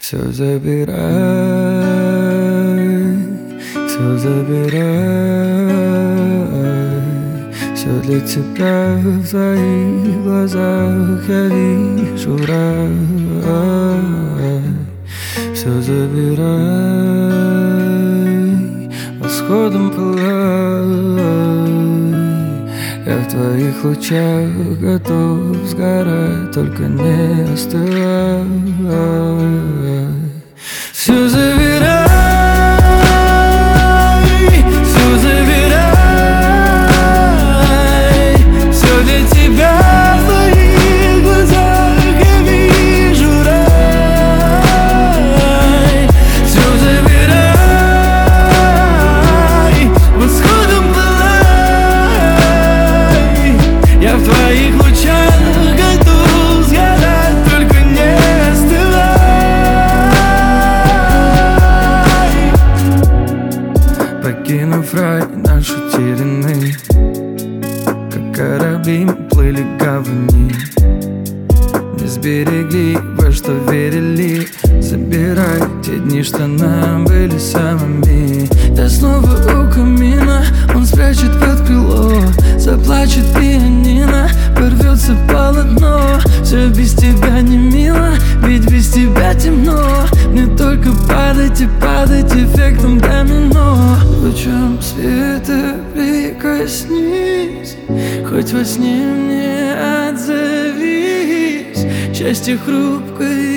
Все забирай, все забирай. Все для тебя в твоих глазах я вижу рай. Все забирай, восходом пылай. Я в твоих лучах готов сгорать, только не остывай. Все забирай, все забирай. Все для тебя в твоих глазах я вижу рай. Все забирай, восходом пылай. Я в твоих лучах готов сгорать, только не остывай. Покинув рай наш утерянный, как корабли мы плыли гавани. Не сберегли, во что верили. Забирай те дни, что нам были самыми. Я снова у камина, он спрячет под крыло. Заплачет пианино, порвется полотно. Все без тебя не мило, ведь без тебя темно. Мне только падать и падать эффектом домино. Лучом света прикоснись, хоть во сне мне отзовись. Счастье хрупкое